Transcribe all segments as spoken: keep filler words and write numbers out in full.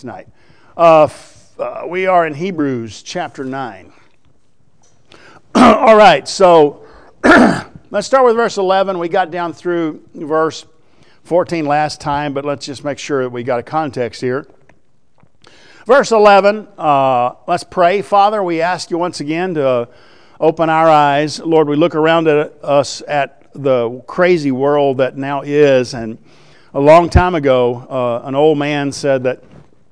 tonight. Uh, f- uh, we are in Hebrews chapter nine. All right, so let's start with verse eleven. We got down through verse fourteen last time, but let's just make sure that we got a context here. Verse eleven, uh, let's pray. Father, we ask you once again to open our eyes. Lord, we look around at us at the crazy world that now is, and a long time ago, uh, an old man said that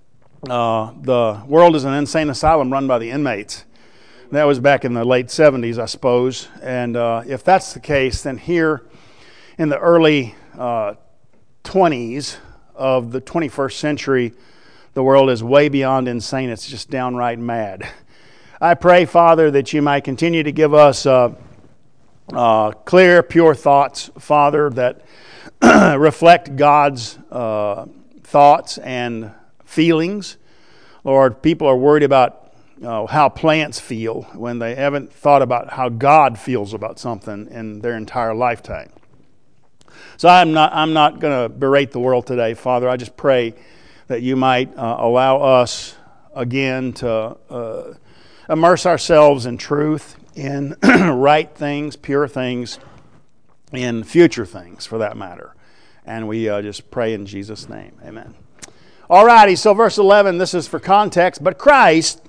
uh, the world is an insane asylum run by the inmates. That was back in the late seventies, I suppose. And uh, if that's the case, then here in the early uh, twenties of the twenty-first century, the world is way beyond insane. It's just downright mad. I pray, Father, that you might continue to give us uh, uh, clear, pure thoughts, Father, that reflect God's uh, thoughts and feelings. Lord, people are worried about uh, how plants feel when they haven't thought about how God feels about something in their entire lifetime. So I'm not I'm not going to berate the world today, Father. I just pray that you might uh, allow us again to uh, immerse ourselves in truth, in right things, pure things, in future things for that matter. And we uh, just pray in Jesus' name. Amen. All righty, so verse eleven, this is for context. But Christ,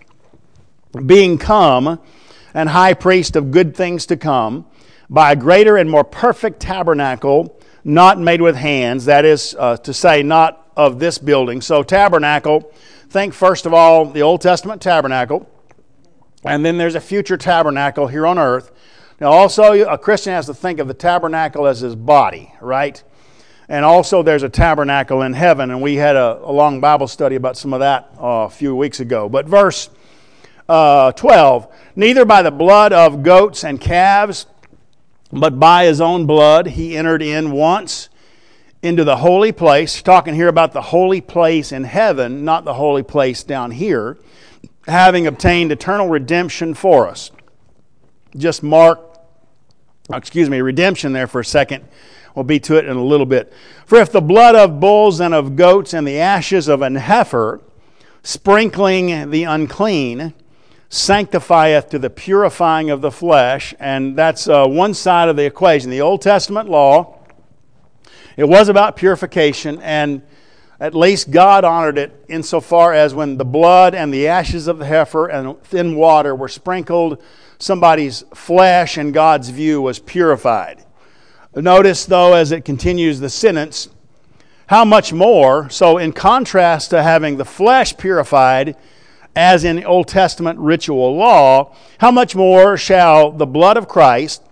being come and high priest of good things to come, by a greater and more perfect tabernacle, not made with hands, that is uh, to say, not of this building. So tabernacle, think first of all the Old Testament tabernacle, and then there's a future tabernacle here on earth. Now also, a Christian has to think of the tabernacle as his body, right? And also there's a tabernacle in heaven, and we had a, a long Bible study about some of that uh, a few weeks ago. But verse uh, twelve, neither by the blood of goats and calves, but by his own blood he entered in once into the holy place. Talking here about the holy place in heaven, not the holy place down here, having obtained eternal redemption for us. Just mark, excuse me, redemption there for a second. We'll be to it in a little bit. For if the blood of bulls and of goats and the ashes of an heifer, sprinkling the unclean, sanctifieth to the purifying of the flesh, and that's uh, one side of the equation. The Old Testament law, it was about purification, and at least God honored it insofar as when the blood and the ashes of the heifer and thin water were sprinkled, somebody's flesh in God's view was purified. Notice, though, as it continues the sentence, how much more, so in contrast to having the flesh purified, as in the Old Testament ritual law, how much more shall the blood of Christ,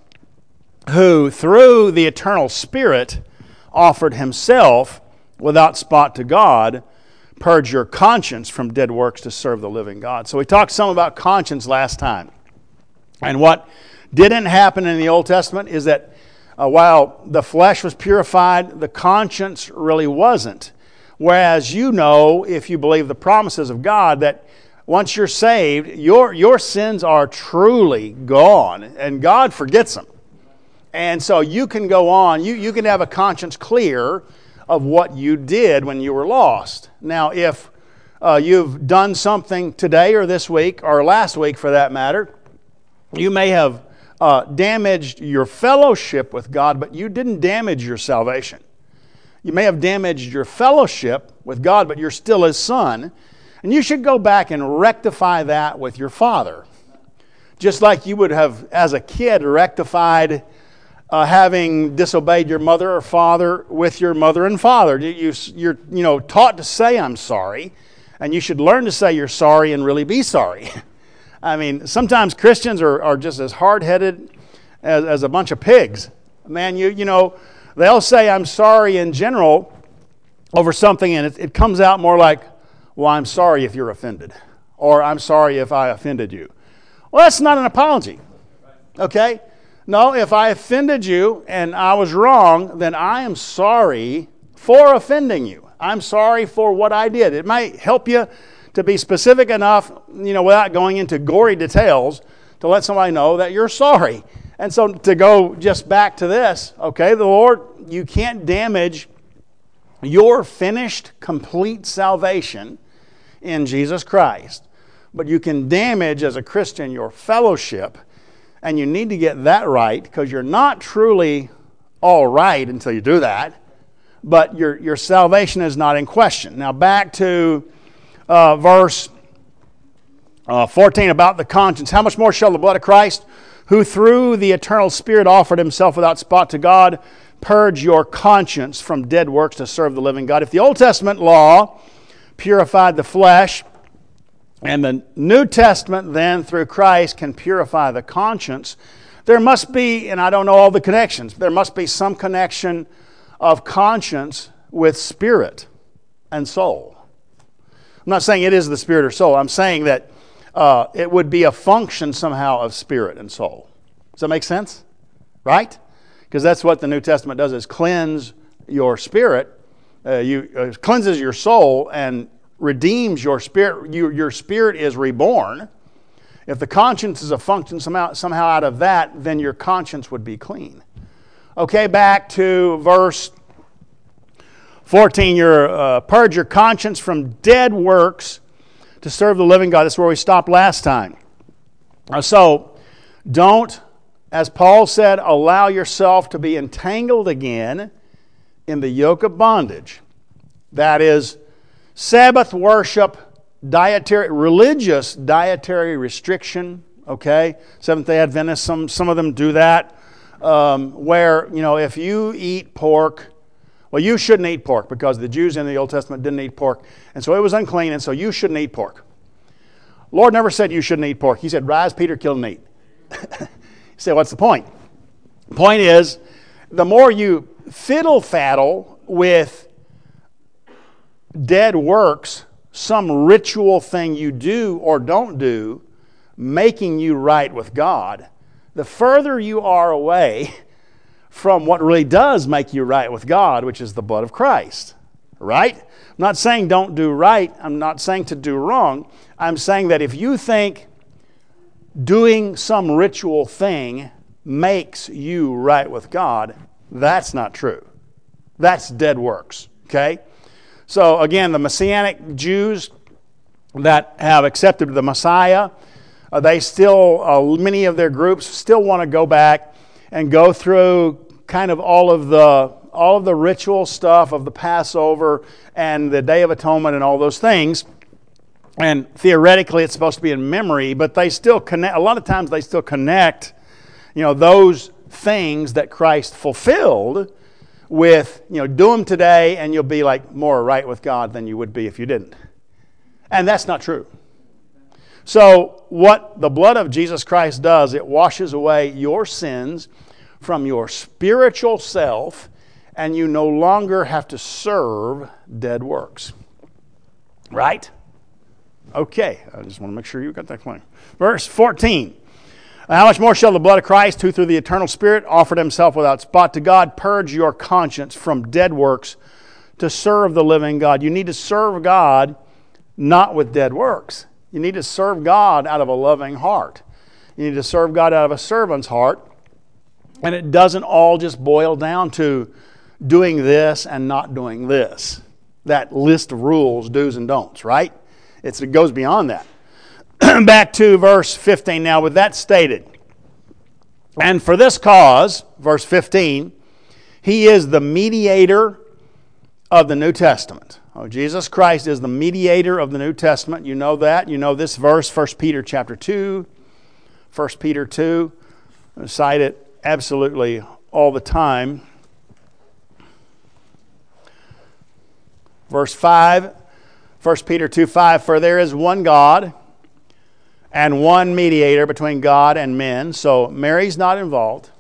who through the eternal Spirit offered himself without spot to God, purge your conscience from dead works to serve the living God. So we talked some about conscience last time. And what didn't happen in the Old Testament is that Uh, while the flesh was purified, the conscience really wasn't. Whereas you know, if you believe the promises of God, that once you're saved, your, your sins are truly gone, and God forgets them. And so you can go on, you, you can have a conscience clear of what you did when you were lost. Now, if uh, you've done something today or this week, or last week for that matter, you may have Uh, damaged your fellowship with God, but you didn't damage your salvation. You may have damaged your fellowship with God, but you're still His son. And you should go back and rectify that with your Father. Just like you would have, as a kid, rectified uh, having disobeyed your mother or father with your mother and father. You, you, you're you know, taught to say, I'm sorry. And you should learn to say you're sorry and really be sorry. I mean, sometimes Christians are, are just as hard-headed as, as a bunch of pigs. Man, you you know, they'll say, I'm sorry in general over something, and it, it comes out more like, well, I'm sorry if you're offended. Or I'm sorry if I offended you. Well, that's not an apology. Okay? No, if I offended you and I was wrong, then I am sorry for offending you. I'm sorry for what I did. It might help you to be specific enough, you know, without going into gory details, to let somebody know that you're sorry. And so to go just back to this, okay, the Lord, you can't damage your finished, complete salvation in Jesus Christ. But you can damage, as a Christian, your fellowship, and you need to get that right, because you're not truly all right until you do that, but your, your salvation is not in question. Now back to uh, verse uh, fourteen about the conscience. How much more shall the blood of Christ, who through the eternal Spirit offered himself without spot to God, purge your conscience from dead works to serve the living God? If the Old Testament law purified the flesh, and the New Testament then through Christ can purify the conscience, there must be, and I don't know all the connections, there must be some connection of conscience with spirit and soul. I'm not saying it is the spirit or soul. I'm saying that uh, it would be a function somehow of spirit and soul. Does that make sense? Right? Because that's what the New Testament does, is cleanse your spirit. Uh, you uh, cleanses your soul and redeems your spirit. You, your spirit is reborn. If the conscience is a function somehow, somehow out of that, then your conscience would be clean. Okay, back to verse fourteen. Your, uh, purge your conscience from dead works to serve the living God. That's where we stopped last time. Uh, so, don't, as Paul said, allow yourself to be entangled again in the yoke of bondage. That is Sabbath worship, dietary, religious dietary restriction, okay? Seventh-day Adventists, some, some of them do that, um, where, you know, if you eat pork, well, you shouldn't eat pork, because the Jews in the Old Testament didn't eat pork, and so it was unclean, and so you shouldn't eat pork. Lord never said you shouldn't eat pork. He said, rise, Peter, kill and eat. You say, what's the point? The point is, the more you fiddle-faddle with dead works, some ritual thing you do or don't do, making you right with God, the further you are away from what really does make you right with God, which is the blood of Christ. Right? I'm not saying don't do right. I'm not saying to do wrong. I'm saying that if you think doing some ritual thing makes you right with God, that's not true. That's dead works. Okay? So again, the Messianic Jews that have accepted the Messiah, uh, they still, uh, many of their groups still want to go back and go through kind of all of the all of the ritual stuff of the Passover and the Day of Atonement and all those things. And theoretically, it's supposed to be in memory, but they still connect. A lot of times, they still connect, you know, those things that Christ fulfilled with, you know, do them today and you'll be like more right with God than you would be if you didn't. And that's not true. So what the blood of Jesus Christ does, it washes away your sins from your spiritual self, and you no longer have to serve dead works. Right? Okay, I just want to make sure you got that clear. Verse fourteen. How much more shall the blood of Christ, who through the eternal Spirit offered himself without spot to God, purge your conscience from dead works to serve the living God? You need to serve God not with dead works. You need to serve God out of a loving heart. You need to serve God out of a servant's heart. And it doesn't all just boil down to doing this and not doing this. That list of rules, do's and don'ts, right? It's, it goes beyond that. Back to verse fifteen now. With that stated, and for this cause, verse fifteen, he is the mediator of the New Testament. Oh, Jesus Christ is the mediator of the New Testament. You know that. You know this verse, First Peter chapter two. First Peter two. I cite it absolutely all the time. Verse five. First Peter two five. For there is one God and one mediator between God and men. So Mary's not involved.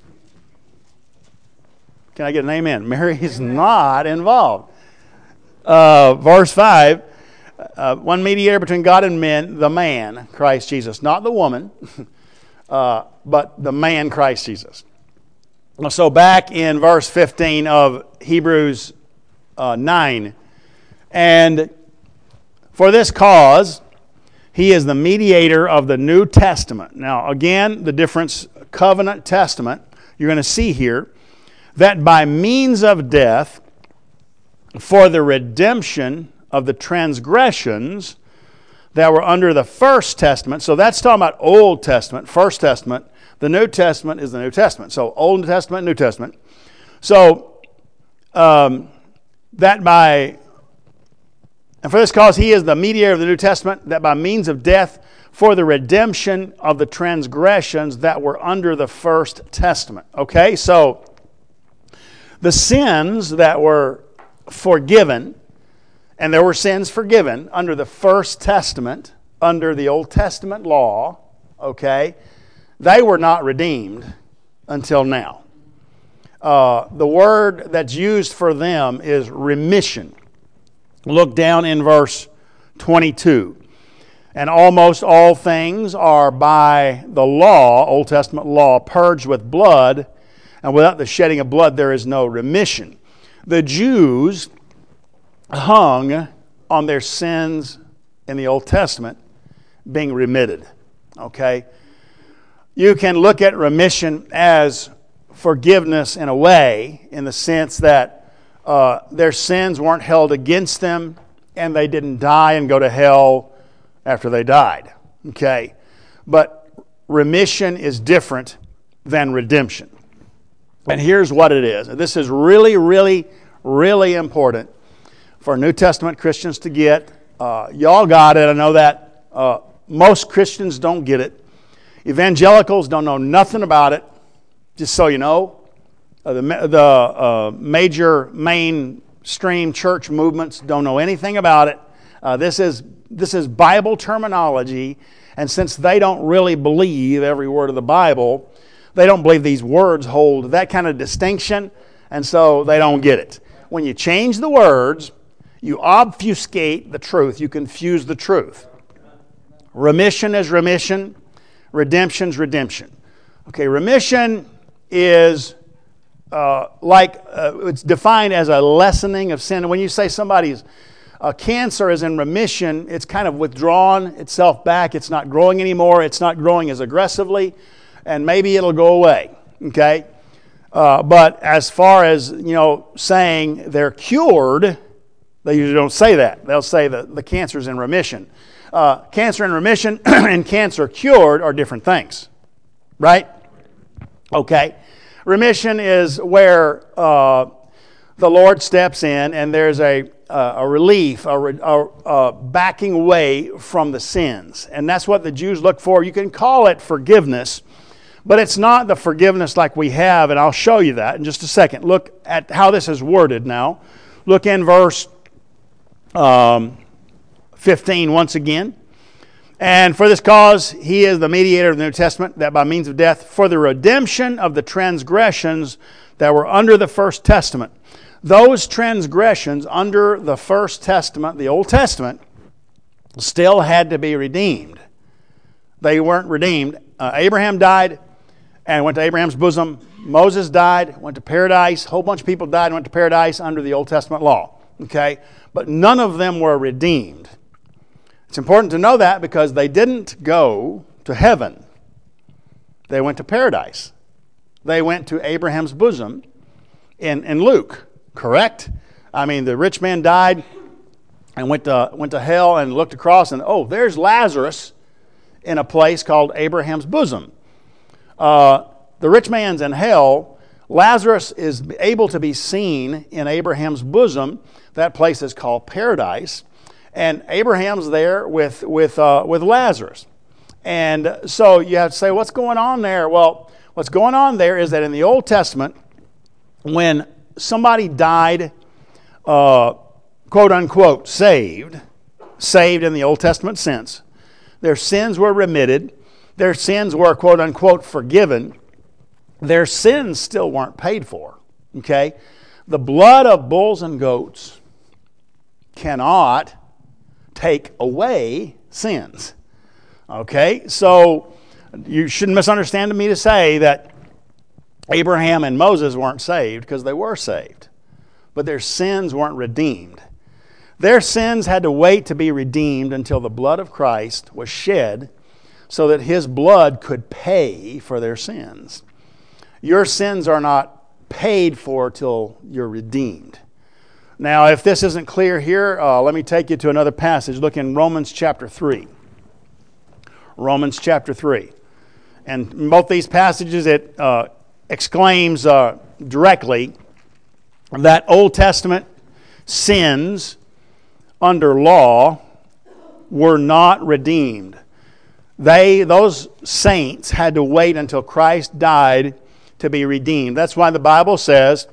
Can I get an amen? Mary's amen. Not involved. Uh, verse five, uh, one mediator between God and men, the man, Christ Jesus. Not the woman, uh, but the man, Christ Jesus. So back in verse fifteen of Hebrews uh, nine, and for this cause, he is the mediator of the New Testament. Now, again, the difference, covenant, testament, you're going to see here, that by means of death, for the redemption of the transgressions that were under the First Testament. So that's talking about Old Testament, First Testament. The New Testament is the New Testament. So Old Testament, New Testament. So um, that by, and for this cause he is the mediator of the New Testament, that by means of death for the redemption of the transgressions that were under the First Testament. Okay, so the sins that were forgiven, and there were sins forgiven under the First Testament, under the Old Testament law, okay, they were not redeemed until now. Uh, the word that's used for them is remission. Look down in verse twenty-two. And almost all things are by the law, Old Testament law, purged with blood, and without the shedding of blood there is no remission. The Jews hung on their sins in the Old Testament being remitted. Okay? You can look at remission as forgiveness in a way, in the sense that uh, their sins weren't held against them and they didn't die and go to hell after they died. Okay? But remission is different than redemption. And here's what it is. This is really, really, really important for New Testament Christians to get. Uh, y'all got it. I know that uh, most Christians don't get it. Evangelicals don't know nothing about it. Just so you know, uh, the, the uh, major mainstream church movements don't know anything about it. Uh, this is this is Bible terminology, and since they don't really believe every word of the Bible, they don't believe these words hold that kind of distinction, and so they don't get it. When you change the words, you obfuscate the truth. You confuse the truth. Remission is remission. Redemption is redemption. Okay, remission is uh, like, uh, it's defined as a lessening of sin. And when you say somebody's uh, cancer is in remission, it's kind of withdrawn itself back. It's not growing anymore. It's not growing as aggressively. And maybe it'll go away. Okay? Uh, but as far as, you know, saying they're cured, they usually don't say that. They'll say that the cancer's in remission. Uh, cancer in remission and cancer cured are different things. Right? Okay. Remission is where uh, the Lord steps in and there's a, uh, a relief, a, a, a backing away from the sins. And that's what the Jews look for. You can call it forgiveness, but it's not the forgiveness like we have, and I'll show you that in just a second. Look at how this is worded now. Look in verse um, fifteen once again. And for this cause, he is the mediator of the New Testament, that by means of death, for the redemption of the transgressions that were under the First Testament. Those transgressions under the First Testament, the Old Testament, still had to be redeemed. They weren't redeemed. Uh, Abraham died and went to Abraham's bosom. Moses died, went to paradise. A whole bunch of people died and went to paradise under the Old Testament law. Okay? But none of them were redeemed. It's important to know that because they didn't go to heaven. They went to paradise. They went to Abraham's bosom in, in Luke, correct? I mean, the rich man died and went to, went to hell and looked across and, oh, there's Lazarus in a place called Abraham's bosom. Uh, the rich man's in hell. Lazarus is able to be seen in Abraham's bosom. That place is called paradise. And Abraham's there with with uh, with Lazarus. And so you have to say, what's going on there? Well, what's going on there is that in the Old Testament, when somebody died, uh, quote unquote, saved, saved in the Old Testament sense, their sins were remitted, their sins were, quote unquote, forgiven, their sins still weren't paid for. Okay? The blood of bulls and goats cannot take away sins. Okay? So you shouldn't misunderstand me to say that Abraham and Moses weren't saved, because they were saved. But their sins weren't redeemed. Their sins had to wait to be redeemed until the blood of Christ was shed so that his blood could pay for their sins. Your sins are not paid for till you're redeemed. Now, if this isn't clear here, uh, let me take you to another passage. Look in Romans chapter three. Romans chapter three. And in both these passages, it uh, exclaims uh, directly that Old Testament sins under law were not redeemed. They, those saints, had to wait until Christ died to be redeemed. That's why the Bible says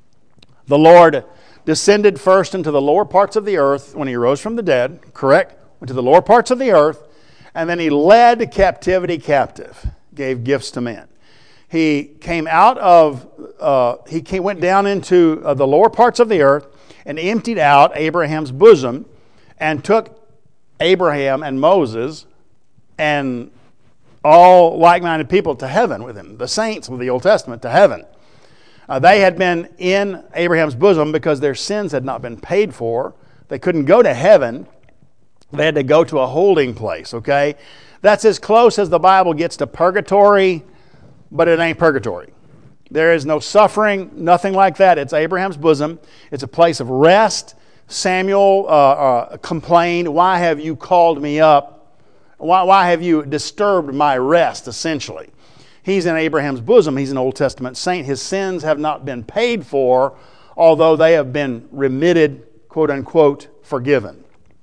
the Lord descended first into the lower parts of the earth when he rose from the dead, correct? Went to the lower parts of the earth, and then he led captivity captive, gave gifts to men. He came out of, uh, he came, went down into uh, the lower parts of the earth and emptied out Abraham's bosom and took Abraham and Moses and all like-minded people to heaven with him, the saints of the Old Testament to heaven. Uh, they had been in Abraham's bosom because their sins had not been paid for. They couldn't go to heaven. They had to go to a holding place, okay? That's as close as the Bible gets to purgatory, but it ain't purgatory. There is no suffering, nothing like that. It's Abraham's bosom. It's a place of rest. Samuel uh, uh, complained, "Why have you called me up? Why, why have you disturbed my rest?" essentially. He's in Abraham's bosom. He's an Old Testament saint. His sins have not been paid for, although they have been remitted, quote unquote, forgiven.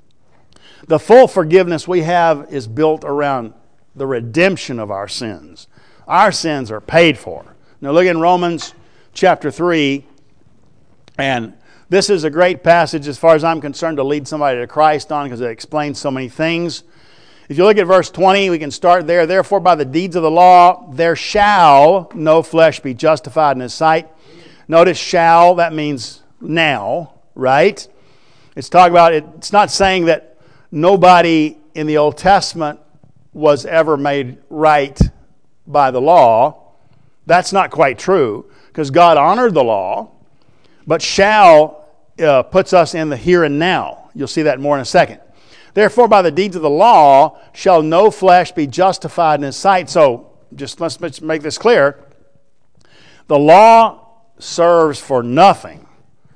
The full forgiveness we have is built around the redemption of our sins. Our sins are paid for. Now look in Romans chapter three, and this is a great passage as far as I'm concerned to lead somebody to Christ on because it explains so many things. If you look at verse twenty, we can start there. Therefore, by the deeds of the law, there shall no flesh be justified in his sight. Notice shall, that means now, right? It's talking about, it, it's not saying that nobody in the Old Testament was ever made right by the law. That's not quite true because God honored the law, but shall uh, puts us in the here and now. You'll see that more in a second. Therefore, by the deeds of the law shall no flesh be justified in his sight. So, just let's make this clear. The law serves for nothing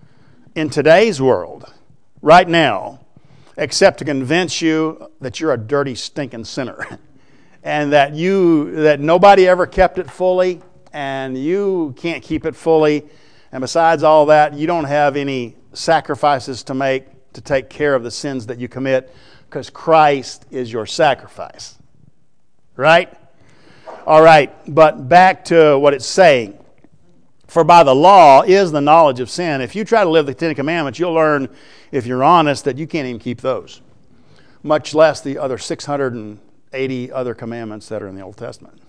in today's world, right now, except to convince you that you're a dirty, stinking sinner. And that you that nobody ever kept it fully, and you can't keep it fully. And besides all that, you don't have any sacrifices to make to take care of the sins that you commit, because Christ is your sacrifice. Right? All right, but back to what it's saying. For by the law is the knowledge of sin. If you try to live the Ten Commandments, you'll learn, if you're honest, that you can't even keep those, much less the other six hundred eighty other commandments that are in the Old Testament.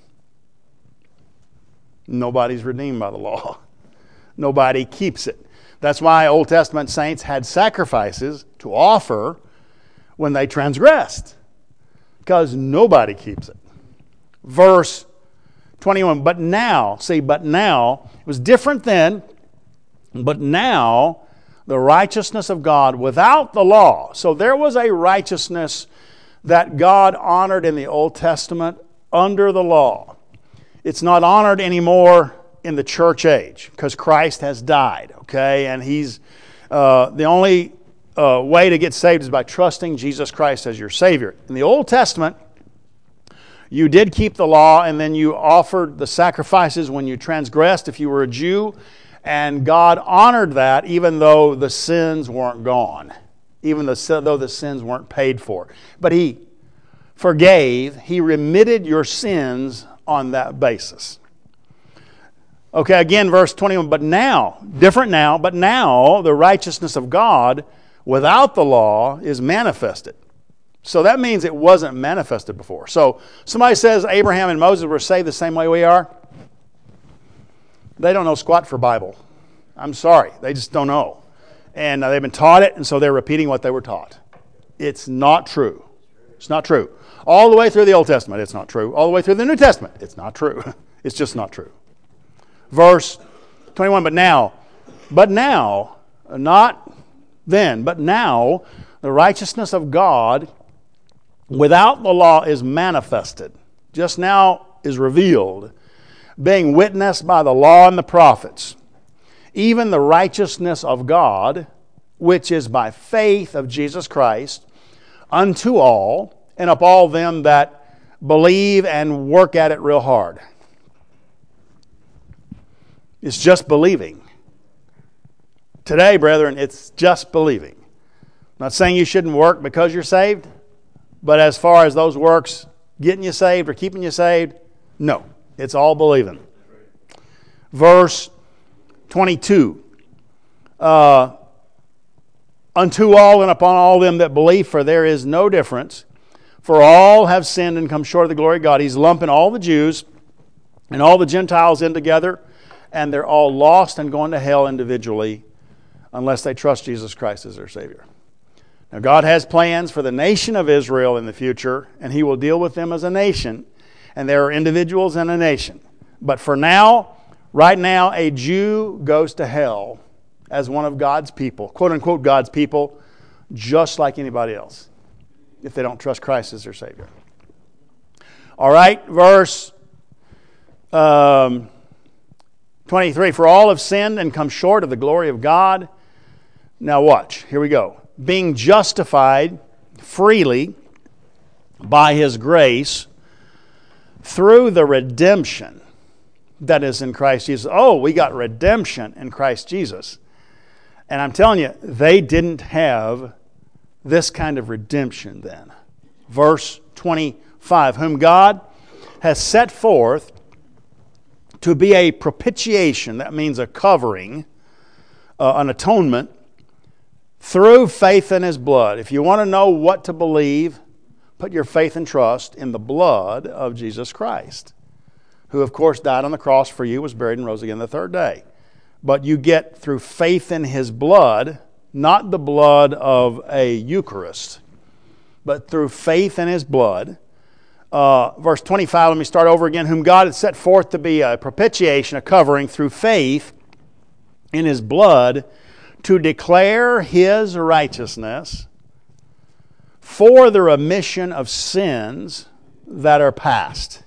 Nobody's redeemed by the law. Nobody keeps it. That's why Old Testament saints had sacrifices to offer when they transgressed, because nobody keeps it. Verse twenty-one, but now, see, but now, it was different then, but now the righteousness of God without the law. So there was a righteousness that God honored in the Old Testament under the law. It's not honored anymore in the church age because Christ has died, okay? And he's uh, the only uh, way to get saved is by trusting Jesus Christ as your Savior. In the Old Testament, you did keep the law, and then you offered the sacrifices when you transgressed if you were a Jew, and God honored that even though the sins weren't gone, even though the sins weren't paid for. But He forgave, He remitted your sins on that basis. Okay, again, verse twenty-one, but now, different now, but now the righteousness of God without the law is manifested. So that means it wasn't manifested before. So somebody says Abraham and Moses were saved the same way we are. They don't know squat for Bible. I'm sorry, they just don't know. And uh, they've been taught it, and so they're repeating what they were taught. It's not true. It's not true. All the way through the Old Testament, it's not true. All the way through the New Testament, it's not true. It's just not true. Verse twenty-one, but now, but now, not then, but now, the righteousness of God without the law is manifested, just now is revealed, being witnessed by the law and the prophets, even the righteousness of God which is by faith of Jesus Christ, unto all, and up all them that believe and work at it real hard. It's just believing. Today, brethren, it's just believing. I'm not saying you shouldn't work because you're saved, but as far as those works getting you saved or keeping you saved, no. It's all believing. Verse twenty-two. Uh, Unto all and upon all them that believe, for there is no difference. For all have sinned and come short of the glory of God. He's lumping all the Jews and all the Gentiles in together, and they're all lost and going to hell individually unless they trust Jesus Christ as their Savior. Now, God has plans for the nation of Israel in the future, and He will deal with them as a nation, and there are individuals in a nation. But for now, right now, a Jew goes to hell as one of God's people, quote-unquote God's people, just like anybody else, if they don't trust Christ as their Savior. All right, verse um, twenty-three. For all have sinned and come short of the glory of God. Now watch, here we go. Being justified freely by His grace through the redemption that is in Christ Jesus. Oh, we got redemption in Christ Jesus. And I'm telling you, they didn't have this kind of redemption then. Verse twenty-five, whom God has set forth to be a propitiation, that means a covering, uh, an atonement, through faith in His blood. If you want to know what to believe, put your faith and trust in the blood of Jesus Christ, who of course died on the cross for you, was buried and rose again the third day. But you get through faith in His blood, not the blood of a Eucharist, but through faith in His blood. Uh, verse twenty-five, let me start over again. Whom God had set forth to be a propitiation, a covering, through faith in His blood, to declare His righteousness for the remission of sins that are past.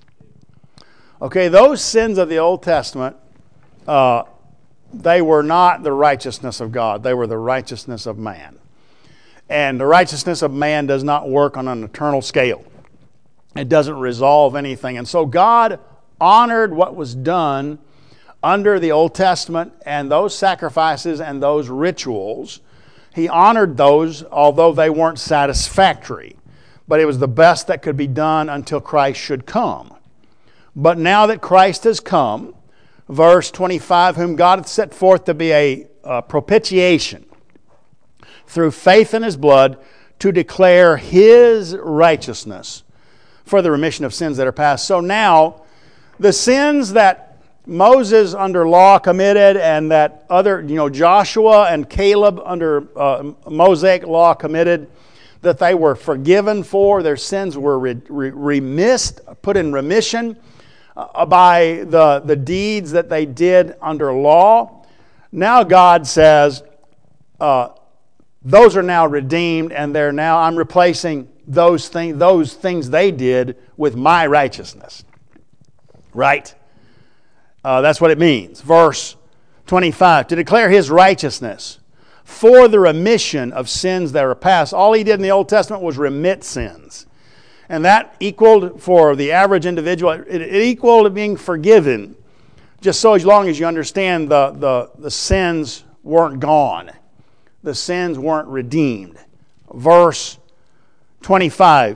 Okay, those sins of the Old Testament, uh, they were not the righteousness of God. They were the righteousness of man. And the righteousness of man does not work on an eternal scale. It doesn't resolve anything. And so God honored what was done under the Old Testament, and those sacrifices and those rituals. He honored those, although they weren't satisfactory. But it was the best that could be done until Christ should come. But now that Christ has come, verse twenty-five, whom God hath set forth to be a, a propitiation through faith in His blood, to declare His righteousness for the remission of sins that are past. So now, the sins that Moses under law committed, and that other, you know, Joshua and Caleb under uh, Mosaic law committed, that they were forgiven for, their sins were re- re- remissed, put in remission uh, by the, the deeds that they did under law. Now God says, uh, those are now redeemed, and they're now, I'm replacing those things, those things they did with my righteousness. Right? Uh, that's what it means. Verse twenty-five, to declare His righteousness for the remission of sins that are past. All He did in the Old Testament was remit sins. And that equaled, for the average individual, it, it equaled to being forgiven, just so as long as you understand the, the, the sins weren't gone. The sins weren't redeemed. Verse twenty-five,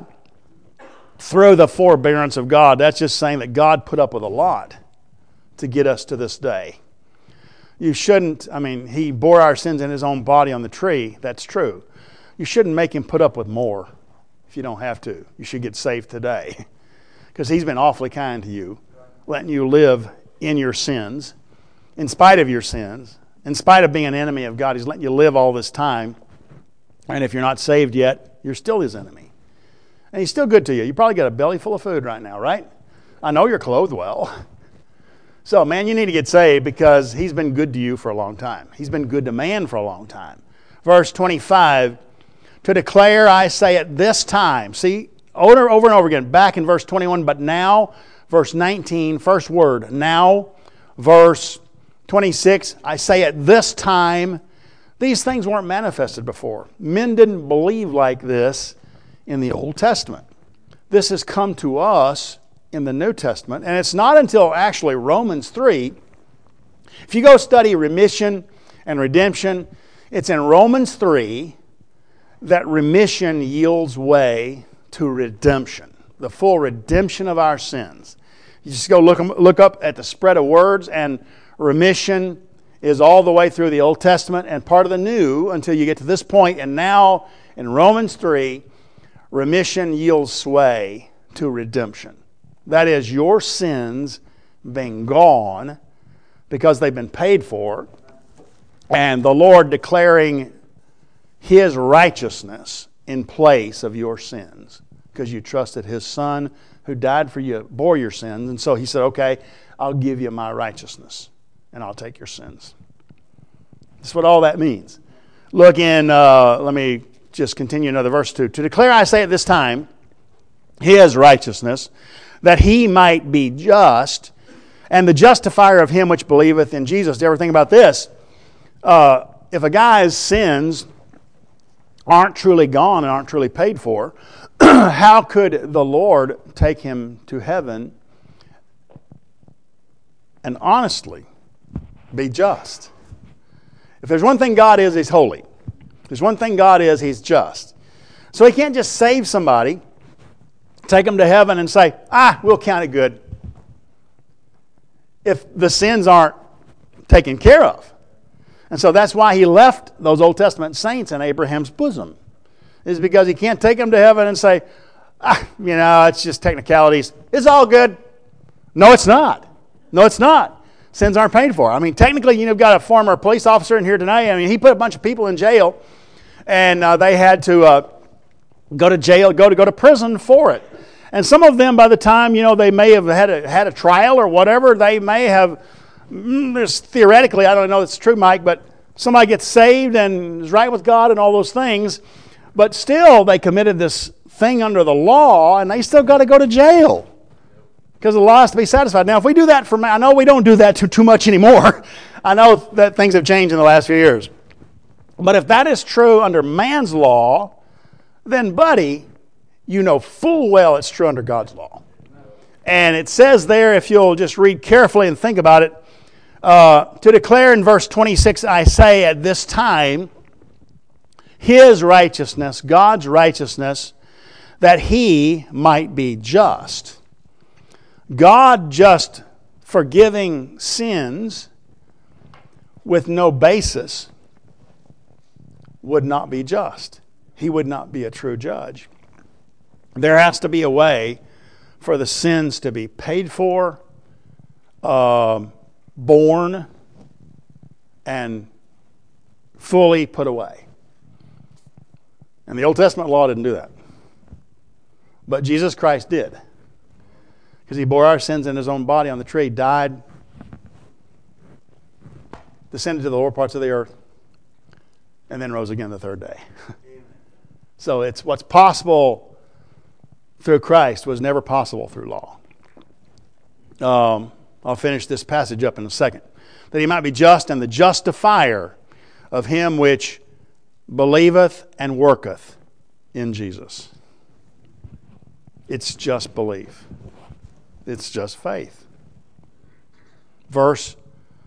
through the forbearance of God. That's just saying that God put up with a lot to get us to this day. You shouldn't, I mean, He bore our sins in His own body on the tree. That's true. You shouldn't make Him put up with more if you don't have to. You should get saved today, because He's been awfully kind to you, letting you live in your sins, in spite of your sins, in spite of being an enemy of God. He's letting you live all this time. And if you're not saved yet, you're still His enemy. And He's still good to you. You probably got a belly full of food right now, right? I know you're clothed well. So, man, you need to get saved, because He's been good to you for a long time. He's been good to man for a long time. Verse twenty-five, to declare, I say, at this time. See, over, over and over again, back in verse twenty-one, but now, verse nineteen, first word, now, verse twenty-six, I say at this time, These things weren't manifested before. Men didn't believe like this in the Old Testament. This has come to us in the New Testament, and it's not until actually Romans three. If you go study remission and redemption, it's in Romans three that remission yields way to redemption, the full redemption of our sins. You just go look, look up at the spread of words, and remission is all the way through the Old Testament and part of the New until you get to this point. And now in Romans three, remission yields sway to redemption. That is, your sins being gone because they've been paid for, and the Lord declaring His righteousness in place of your sins because you trusted His Son who died for you, bore your sins. And so He said, okay, I'll give you my righteousness and I'll take your sins. That's what all that means. Look in, uh, let me just continue another verse two. To declare, I say at this time, His righteousness, that He might be just, and the justifier of him which believeth in Jesus. Do you ever think about this? Uh, if a guy's sins aren't truly gone and aren't truly paid for, how could the Lord take him to heaven and honestly be just? If there's one thing God is, He's holy. If there's one thing God is, He's just. So He can't just save somebody, take them to heaven and say, ah, we'll count it good, if the sins aren't taken care of. And so that's why He left those Old Testament saints in Abraham's bosom. Is because He can't take them to heaven and say, ah, you know, it's just technicalities. It's all good. No, it's not. No, it's not. Sins aren't paid for. I mean, technically, you know, you've got a former police officer in here tonight. I mean, he put a bunch of people in jail, and uh, they had to uh, go to jail, go to go to prison for it. And some of them, by the time, you know, they may have had a, had a trial or whatever, they may have, mm, theoretically, I don't know if it's true, Mike, but somebody gets saved and is right with God and all those things, but still they committed this thing under the law, and they still got to go to jail because the law has to be satisfied. Now, if we do that for, I know we don't do that too, too much anymore. I know that things have changed in the last few years. But if that is true under man's law, then, buddy, you know full well it's true under God's law. And it says there, if you'll just read carefully and think about it, uh, to declare in verse twenty-six, I say at this time, His righteousness, God's righteousness, that He might be just. God just forgiving sins with no basis would not be just. He would not be a true judge. There has to be a way for the sins to be paid for, uh, borne, and fully put away. And the Old Testament law didn't do that. But Jesus Christ did. Because He bore our sins in His own body on the tree, died, descended to the lower parts of the earth, and then rose again the third day. So it's what's possible through Christ was never possible through law. Um, I'll finish this passage up in a second. That He might be just and the justifier of him which believeth and worketh in Jesus. It's just belief. It's just faith. Verse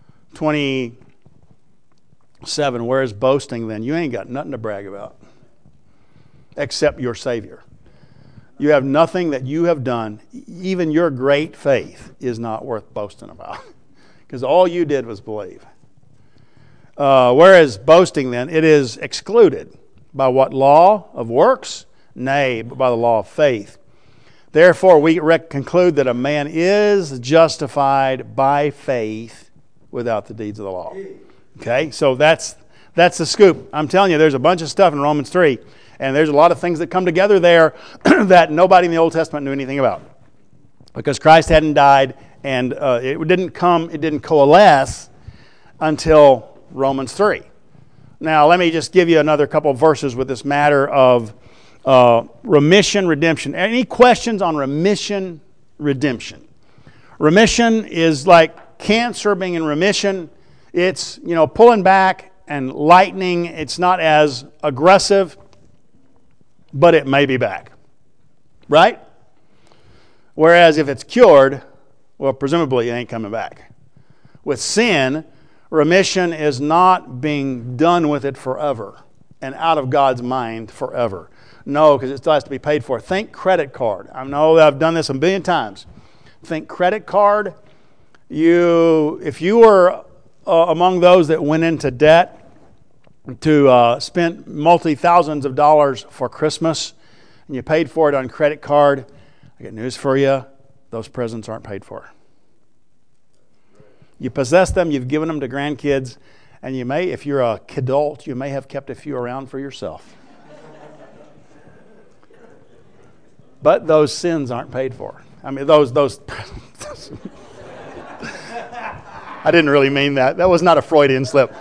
twenty-seven, where is boasting then? You ain't got nothing to brag about except your Savior. You have nothing that you have done. Even your great faith is not worth boasting about because all you did was believe. Uh, whereas boasting then, it is excluded. By what law? Of works? Nay, but by the law of faith. Therefore, we rec- conclude that a man is justified by faith without the deeds of the law. Okay, so that's that's the scoop. I'm telling you, there's a bunch of stuff in Romans three, and there's a lot of things that come together there that nobody in the Old Testament knew anything about, because Christ hadn't died, and uh, it didn't come, it didn't coalesce until Romans three. Now, let me just give you another couple of verses with this matter of Uh, remission, redemption. Any questions on remission, redemption? Remission is like cancer being in remission. It's, you know, pulling back and lightning. It's not as aggressive, but it may be back. Right? Whereas if it's cured, well, presumably it ain't coming back. With sin, remission is not being done with it forever and out of God's mind forever. No, because it still has to be paid for. Think credit card. I know that I've done this a billion times. Think credit card. You, if you were uh, among those that went into debt to uh, spend multi-thousands of dollars for Christmas, and you paid for it on credit card, I got news for you. Those presents aren't paid for. You possess them, you've given them to grandkids, and you may, if you're a kidult, you may have kept a few around for yourself. But those sins aren't paid for. I mean, those, those, I didn't really mean that. That was not a Freudian slip.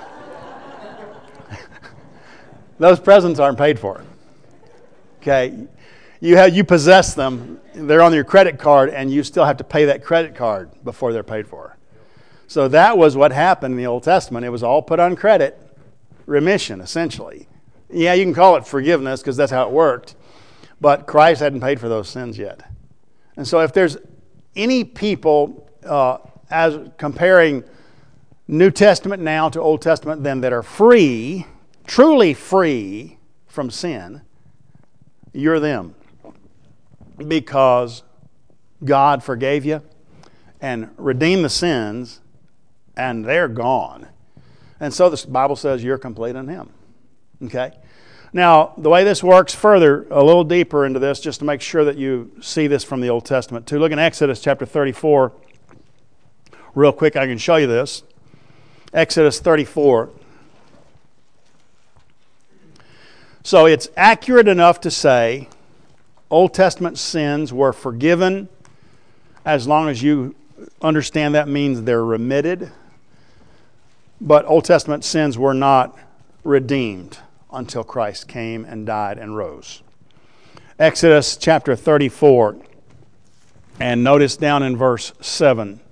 Those presents aren't paid for. Okay? You have, you possess them, they're on your credit card, and you still have to pay that credit card before they're paid for. So that was what happened in the Old Testament. It was all put on credit, remission, essentially. Yeah, you can call it forgiveness because that's how it worked, but Christ hadn't paid for those sins yet. And so if there's any people, uh, as comparing New Testament now to Old Testament then, that are free, truly free from sin, you're them. Because God forgave you and redeemed the sins, and they're gone. And so the Bible says you're complete in Him. Okay? Now, the way this works further, a little deeper into this, just to make sure that you see this from the Old Testament too. Look in Exodus chapter thirty-four. Real quick, I can show you this. Exodus thirty-four. So it's accurate enough to say Old Testament sins were forgiven as long as you understand that means they're remitted. But Old Testament sins were not redeemed until Christ came and died and rose. Exodus chapter thirty-four. And notice down in verse seven.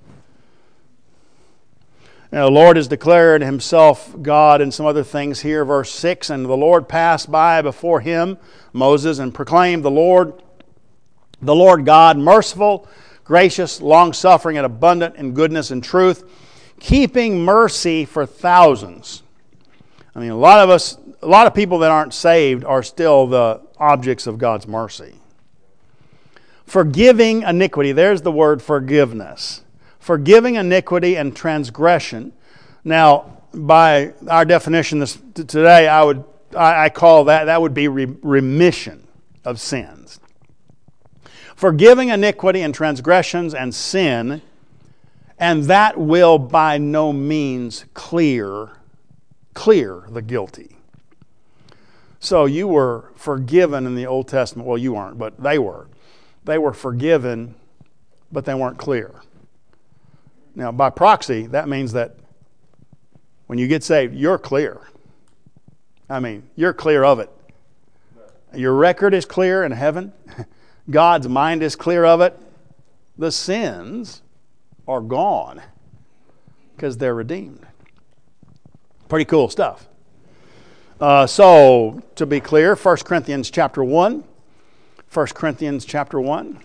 Now, the Lord has declared Himself God and some other things here. Verse six, and the Lord passed by before him, Moses, and proclaimed, the Lord, the Lord God, merciful, gracious, long-suffering, and abundant in goodness and truth, keeping mercy for thousands. I mean, a lot of us, a lot of people that aren't saved are still the objects of God's mercy. Forgiving iniquity. There's the word forgiveness. Forgiving iniquity and transgression. Now, by our definition this, today, I would I, I call that, that would be re, remission of sins. Forgiving iniquity and transgressions and sin, and that will by no means clear, clear the guilty. So you were forgiven in the Old Testament. Well, you weren't, but they were. They were forgiven, but they weren't clear. Now, by proxy, that means that when you get saved, you're clear. I mean, you're clear of it. Your record is clear in heaven. God's mind is clear of it. The sins are gone because they're redeemed. Pretty cool stuff. Uh, so, to be clear, First Corinthians chapter one. First Corinthians chapter one.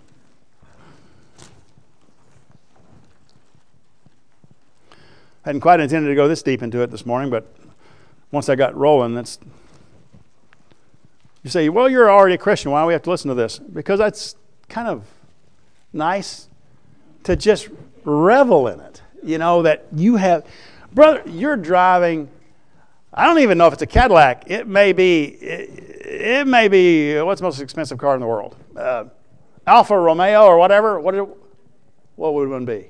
I hadn't quite intended to go this deep into it this morning, but once I got rolling, that's... You say, well, you're already a Christian. Why do we have to listen to this? Because that's kind of nice to just revel in it. You know, that you have... Brother, you're driving... I don't even know if it's a Cadillac. It may be... It, it may be... What's the most expensive car in the world? Uh, Alfa Romeo or whatever? What, did, what would one be?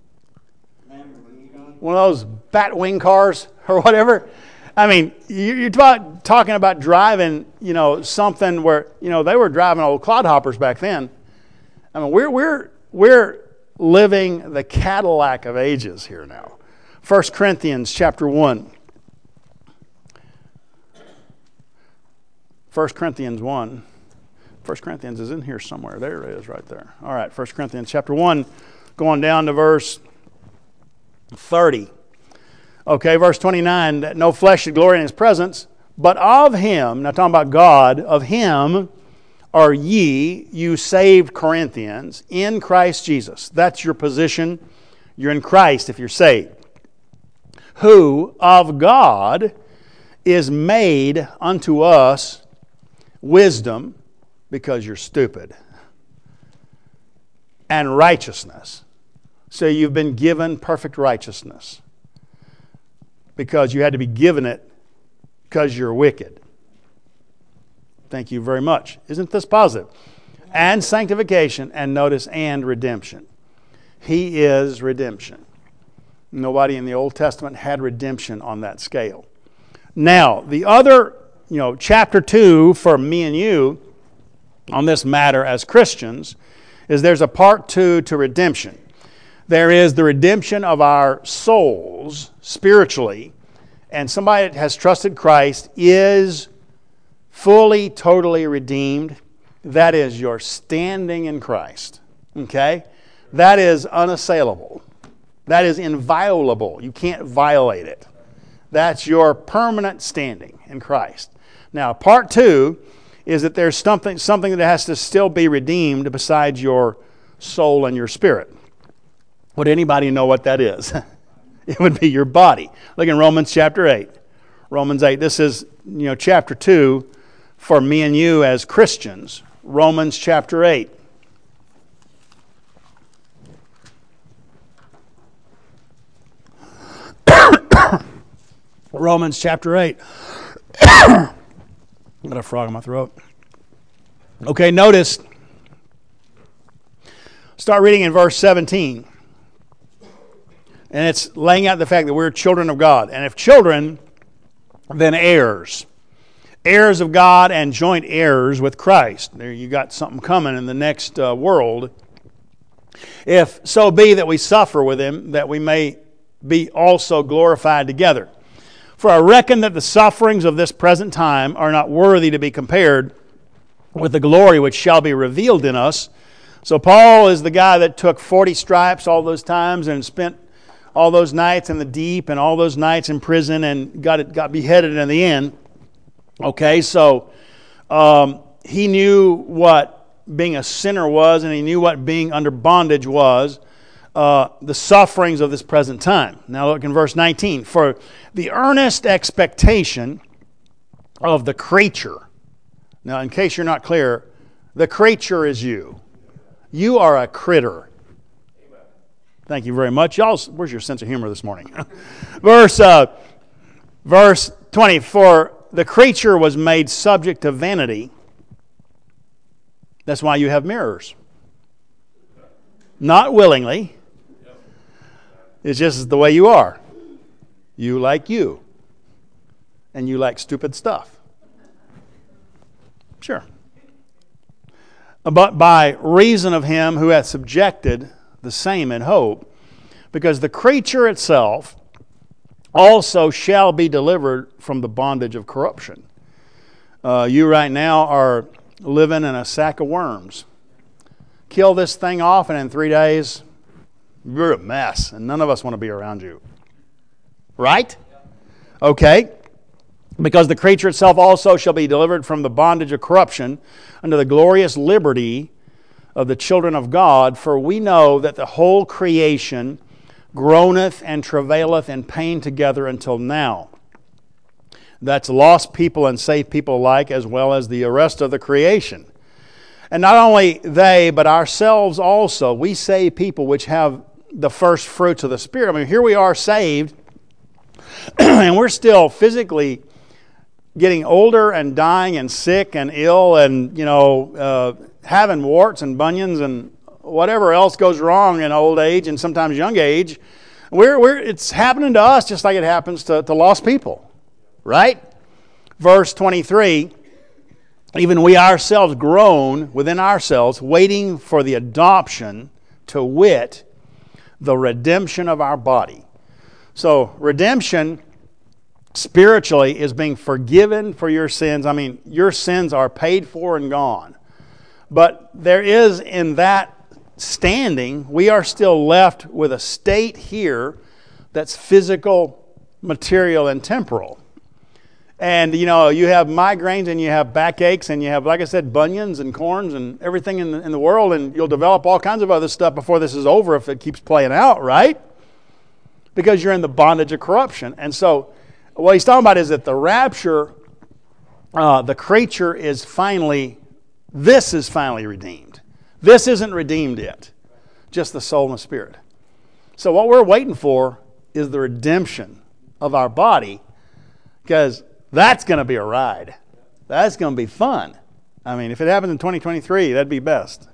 One of those bat wing cars or whatever. I mean, you're talk, talking about driving, you know, something where, you know, they were driving old clodhoppers back then. I mean, we're we're we're living the Cadillac of ages here now. First Corinthians chapter one. First Corinthians one. First Corinthians is in here somewhere. There it is right there. All right, First Corinthians chapter one, going down to verse thirty. Okay, verse twenty-nine, that no flesh should glory in his presence, but of him, now talking about God, of him are ye, you saved Corinthians, in Christ Jesus. That's your position. You're in Christ if you're saved. Who of God is made unto us wisdom, because you're stupid, and righteousness. So you've been given perfect righteousness because you had to be given it because you're wicked. Thank you very much. Isn't this positive? And sanctification, and notice, and redemption. He is redemption. Nobody in the Old Testament had redemption on that scale. Now, the other, you know, chapter two for me and you on this matter as Christians is there's a part two to redemption. There is the redemption of our souls spiritually, and somebody that has trusted Christ is fully, totally redeemed. That is your standing in Christ. Okay? That is unassailable. That is inviolable. You can't violate it. That's your permanent standing in Christ. Now, part two is that there's something, something that has to still be redeemed besides your soul and your spirit. Would anybody know what that is? It would be your body. Look in Romans chapter eight. Romans eight. This is, you know, chapter two for me and you as Christians. Romans chapter eight. Romans chapter eight. I've got a frog in my throat. Okay, notice. Start reading in verse seventeen. And it's laying out the fact that we're children of God. And if children, then heirs. Heirs of God and joint heirs with Christ. There you got something coming in the next uh, world. If so be that we suffer with him, that we may be also glorified together. For I reckon that the sufferings of this present time are not worthy to be compared with the glory which shall be revealed in us. So Paul is the guy that took forty stripes all those times and spent all those nights in the deep and all those nights in prison and got it, got beheaded in the end. Okay, so um, he knew what being a sinner was, and he knew what being under bondage was. Uh, the sufferings of this present time. Now look in verse nineteen. For the earnest expectation of the creature. Now in case you're not clear, the creature is you. You are a critter. Thank you very much. Y'all, where's your sense of humor this morning? verse, uh, verse twenty. For the creature was made subject to vanity. That's why you have mirrors. Not willingly. It's just the way you are. You like you. And you like stupid stuff. Sure. But by reason of him who hath subjected the same in hope, because the creature itself also shall be delivered from the bondage of corruption. Uh, you right now are living in a sack of worms. Kill this thing off, and in three days, you're a mess, and none of us want to be around you. Right? Okay. Because the creature itself also shall be delivered from the bondage of corruption unto the glorious liberty of the children of God. For we know that the whole creation groaneth and travaileth in pain together until now. That's lost people and saved people alike, as well as the rest of the creation. And not only they, but ourselves also. We save people which have the first fruits of the Spirit. I mean, here we are saved, and we're still physically getting older and dying and sick and ill and, you know, uh, having warts and bunions and whatever else goes wrong in old age and sometimes young age. We're, we're, it's happening to us just like it happens to, to lost people. Right? Verse twenty-three, even we ourselves groan within ourselves, waiting for the adoption, to wit, the redemption of our body. So redemption spiritually is being forgiven for your sins. I mean, your sins are paid for and gone. But there is in that standing, we are still left with a state here that's physical material and temporal. And, you know, you have migraines and you have backaches and you have, like I said, bunions and corns and everything in the, in the world, and you'll develop all kinds of other stuff before this is over if it keeps playing out, right? Because you're in the bondage of corruption. And so what he's talking about is that the rapture, uh, the creature is finally, this is finally redeemed. This isn't redeemed yet, just the soul and the spirit. So what we're waiting for is the redemption of our body, because that's going to be a ride. That's going to be fun. I mean, if it happens in twenty twenty-three, that'd be best.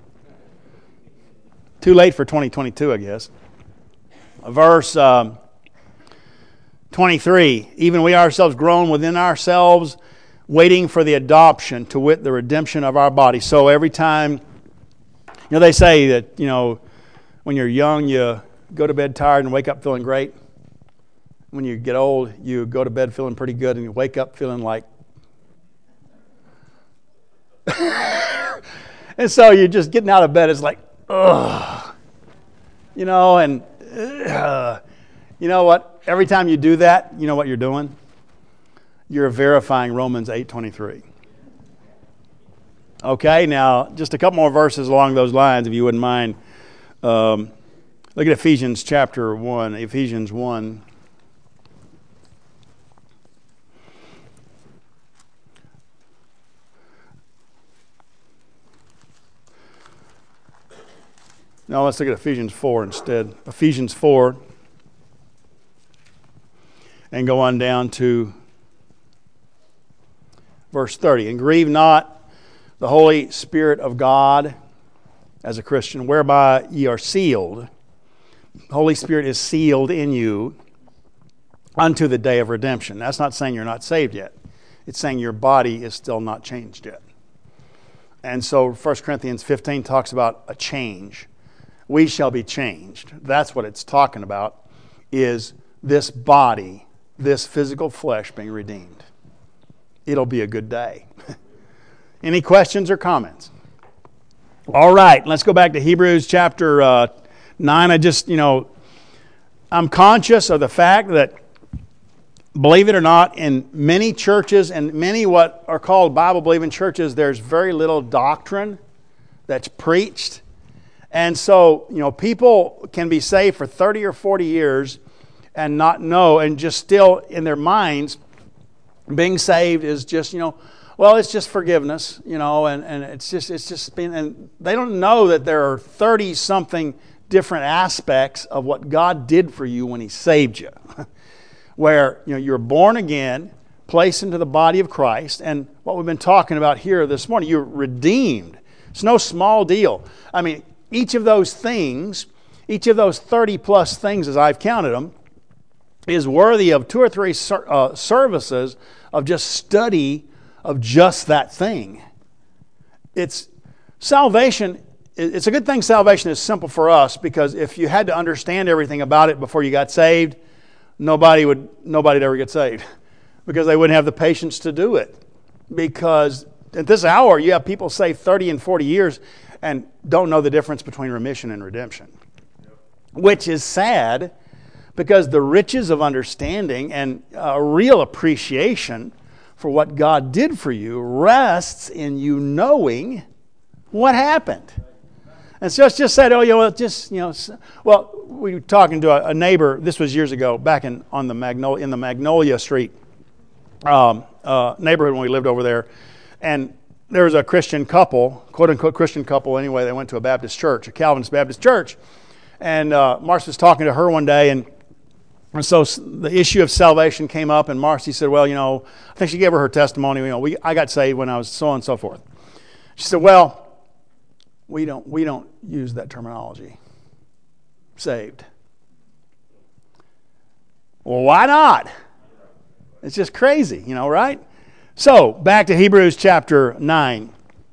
Too late for twenty twenty-two, I guess. Verse um, twenty-three, even we ourselves groan within ourselves, waiting for the adoption, to wit, the redemption of our body. So every time, you know, they say that, you know, when you're young, you go to bed tired and wake up feeling great. When you get old, you go to bed feeling pretty good and you wake up feeling like... and so you're just getting out of bed. It's like, ugh. You know, and uh, you know what? Every time you do that, you know what you're doing? You're verifying Romans eight twenty-three. Okay, now just a couple more verses along those lines, if you wouldn't mind. Um, look at Ephesians chapter one, Ephesians one. Now let's look at Ephesians four instead. Ephesians four. And go on down to verse thirty. And grieve not the Holy Spirit of God, as a Christian, whereby ye are sealed. The Holy Spirit is sealed in you unto the day of redemption. That's not saying you're not saved yet. It's saying your body is still not changed yet. And so First Corinthians fifteen talks about a change. We shall be changed. That's what it's talking about, is this body, this physical flesh being redeemed. It'll be a good day. Any questions or comments? All right, let's go back to Hebrews chapter uh, nine. I just, you know, I'm conscious of the fact that, believe it or not, in many churches and many what are called Bible-believing churches, there's very little doctrine that's preached. And so, you know, people can be saved for thirty or forty years and not know, and just still in their minds, being saved is just, you know, well, it's just forgiveness, you know, and, and it's just, it's just been, and they don't know that there are thirty-something different aspects of what God did for you when He saved you. Where, you know, you're born again, placed into the body of Christ, and what we've been talking about here this morning, you're redeemed. It's no small deal. I mean, each of those things, each of those thirty plus things as I've counted them, is worthy of two or three ser- uh, services of just study of just that thing. It's salvation. It's a good thing salvation is simple for us, because if you had to understand everything about it before you got saved, nobody would nobody'd ever get saved, because they wouldn't have the patience to do it. Because at this hour, you have people saved thirty and forty years and don't know the difference between remission and redemption, which is sad, because the riches of understanding and a real appreciation for what God did for you rests in you knowing what happened. And so it's just said, oh, you know, just, you know, well, we were talking to a, a neighbor, this was years ago, back in on the Magnolia, in the Magnolia Street um, uh, neighborhood when we lived over there. And there was a Christian couple, quote-unquote Christian couple anyway, they went to a Baptist church, a Calvinist Baptist church. And uh, Marcy was talking to her one day, and, and so the issue of salvation came up, and Marcy said, well, you know, I think she gave her her testimony, you know, we, I got saved when I was so on and so forth. She said, well, we don't, we don't use that terminology, saved. Well, why not? It's just crazy, you know, right? So, back to Hebrews chapter nine.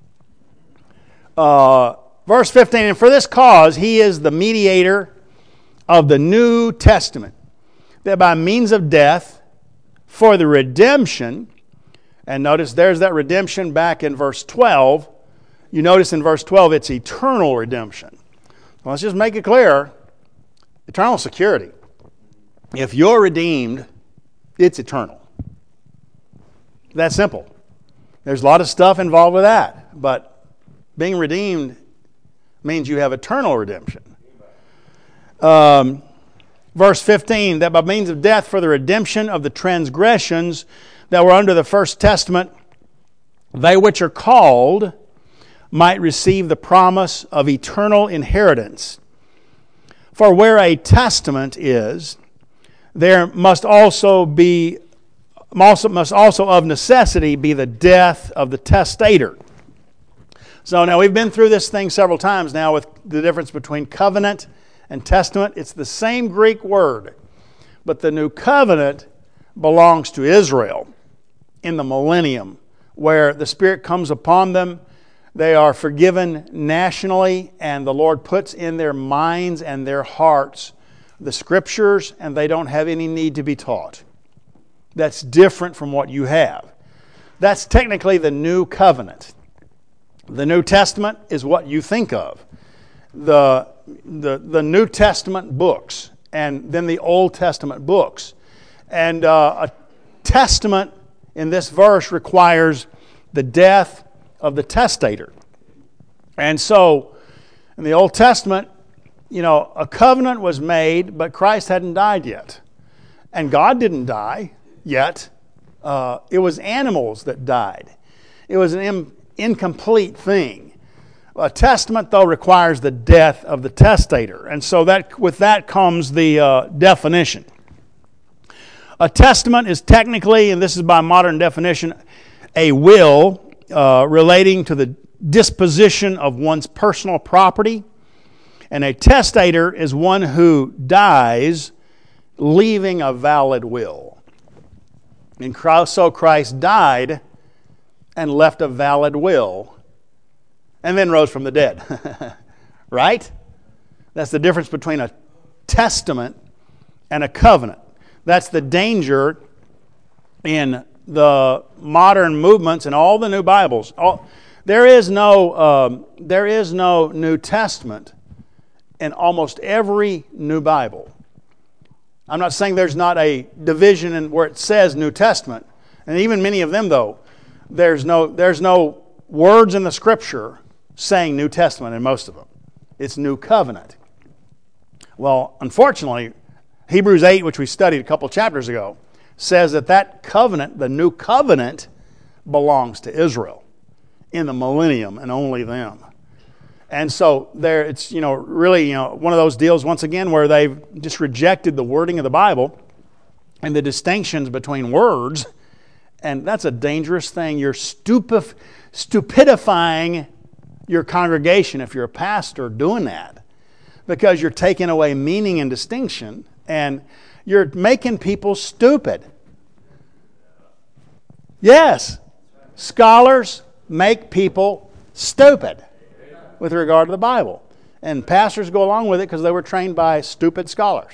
Uh, verse fifteen, and for this cause he is the mediator of the New Testament, that by means of death, for the redemption, and notice there's that redemption back in verse twelve. You notice in verse twelve, it's eternal redemption. Well, let's just make it clear, eternal security. if you're redeemed, it's eternal. That's simple. There's a lot of stuff involved with that, but being redeemed means you have eternal redemption. Um, verse fifteen, that by means of death for the redemption of the transgressions that were under the first testament, they which are called might receive the promise of eternal inheritance. For where a testament is, there must also be, must also of necessity be the death of the testator. So now we've been through this thing several times now with the difference between covenant and testament. It's the same Greek word, but the new covenant belongs to Israel in the millennium, where the Spirit comes upon them. They are forgiven nationally, and the Lord puts in their minds and their hearts the Scriptures, and they don't have any need to be taught. That's different from what you have. That's technically the new covenant. The New Testament is what you think of. The, the, the New Testament books, and then the Old Testament books. And uh, a testament in this verse requires the death of the testator. And so, in the Old Testament, you know, a covenant was made, but Christ hadn't died yet. And God didn't die yet. Uh, it was animals that died. It was an im- incomplete thing. A testament, though, requires the death of the testator. And so that with that comes the uh, definition. A testament is technically, and this is by modern definition, a will uh, relating to the disposition of one's personal property. And a testator is one who dies leaving a valid will. And so Christ died and left a valid will and then rose from the dead. Right? That's the difference between a testament and a covenant. That's the danger in the modern movements and all the new Bibles. All, there is no um, there is no New Testament in almost every new Bible. I'm not saying there's not a division in where it says New Testament, and even many of them, though, there's no there's no words in the Scripture saying New Testament in most of them. It's New Covenant. Well, unfortunately, Hebrews eight, which we studied a couple chapters ago, says that that covenant, the new covenant, belongs to Israel in the millennium and only them. And so there, it's you know really you know one of those deals once again where they've just rejected the wording of the Bible and the distinctions between words, and that's a dangerous thing. You're stupef- stupidifying your congregation if you're a pastor doing that, because you're taking away meaning and distinction, and you're making people stupid. Yes, scholars make people stupid with regard to the Bible. And pastors go along with it because they were trained by stupid scholars.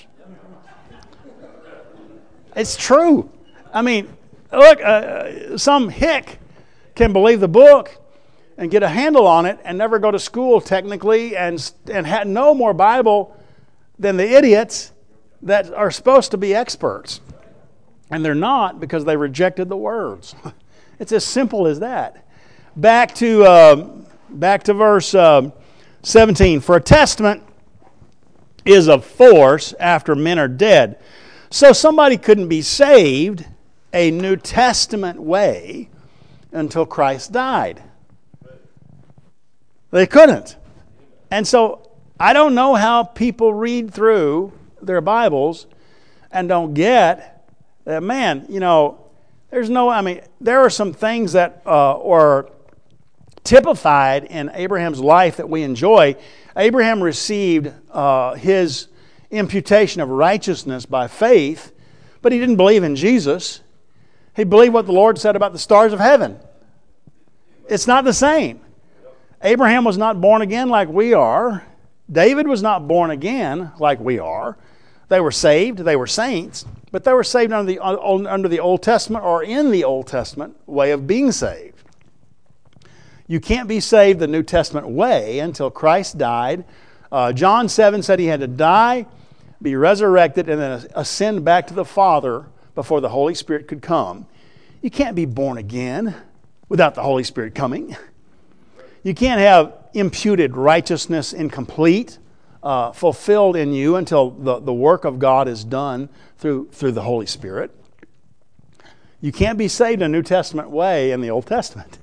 It's true. I mean, look, uh, some hick can believe the book and get a handle on it and never go to school technically and, and ha- know more Bible than the idiots that are supposed to be experts. And they're not, because they rejected the words. It's as simple as that. Back to uh, back to verse uh, seventeen. For a testament is of force after men are dead. So somebody couldn't be saved a New Testament way until Christ died. They couldn't. And so I don't know how people read through their Bibles and don't get that, man, you know, there's no, I mean, there are some things that uh, are typified in Abraham's life that we enjoy. Abraham received uh, his imputation of righteousness by faith, but he didn't believe in Jesus. He believed what the Lord said about the stars of heaven. It's not the same. Abraham was not born again like we are. David was not born again like we are. They were saved, they were saints, but they were saved under the, under the Old Testament or in the Old Testament way of being saved. You can't be saved the New Testament way until Christ died. Uh, John seven said he had to die be resurrected, and then ascend back to the Father before the Holy Spirit could come. You can't be born again without the Holy Spirit coming. You can't have imputed righteousness incomplete, uh, fulfilled in you until the, the work of God is done through, through the Holy Spirit. You can't be saved in a New Testament way in the Old Testament.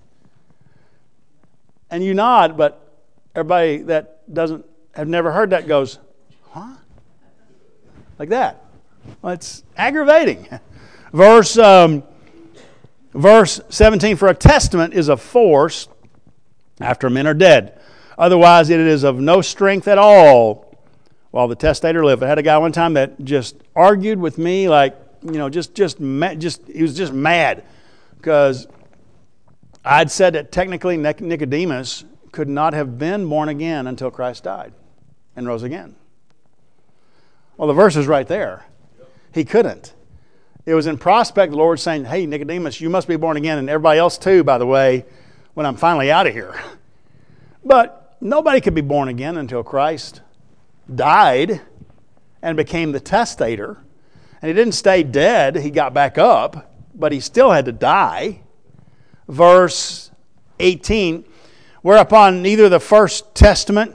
And you nod, but everybody that doesn't have never heard that goes, huh? Like that. Well, it's aggravating. Verse um, verse seventeen, for a testament is of force after men are dead. Otherwise it is of no strength at all while the testator liveth. I had a guy one time that just argued with me like, you know, just, just, just he was just mad because I'd said that technically Nicodemus could not have been born again until Christ died and rose again. Well, the verse is right there. He couldn't. It was in prospect the Lord saying, hey, Nicodemus, you must be born again, and everybody else too, by the way, when I'm finally out of here. But nobody could be born again until Christ died and became the testator. And he didn't stay dead. He got back up, but he still had to die. Verse eighteen, whereupon neither the first testament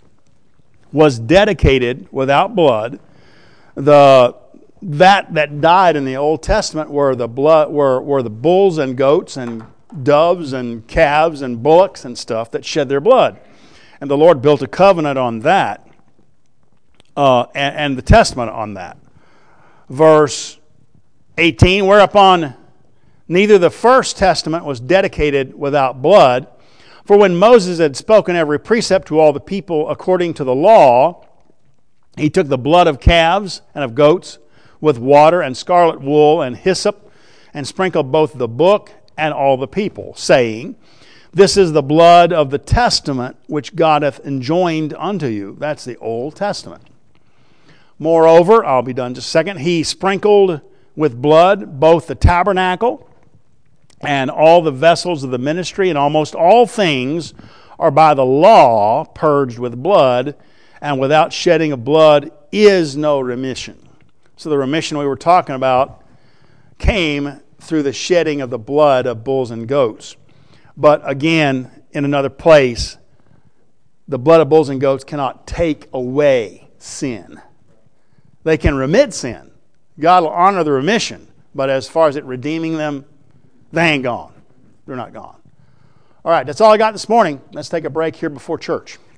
was dedicated without blood. The that that died in the Old Testament were the blood were, were the bulls and goats and doves and calves and bullocks and stuff that shed their blood. And the Lord built a covenant on that, uh, and, and the testament on that. Verse eighteen, whereupon neither the first testament was dedicated without blood, for when Moses had spoken every precept to all the people according to the law, he took the blood of calves and of goats with water and scarlet wool and hyssop, and sprinkled both the book and all the people, saying, this is the blood of the testament which God hath enjoined unto you. That's the Old Testament. Moreover, I'll be done just a second, he sprinkled with blood both the tabernacle and all the vessels of the ministry, and almost all things are by the law purged with blood, and without shedding of blood is no remission. So the remission we were talking about came through the shedding of the blood of bulls and goats. But again, in another place, the blood of bulls and goats cannot take away sin. They can remit sin. God will honor the remission, but as far as it redeeming them, they ain't gone. They're not gone. All right, that's all I got this morning. Let's take a break here before church.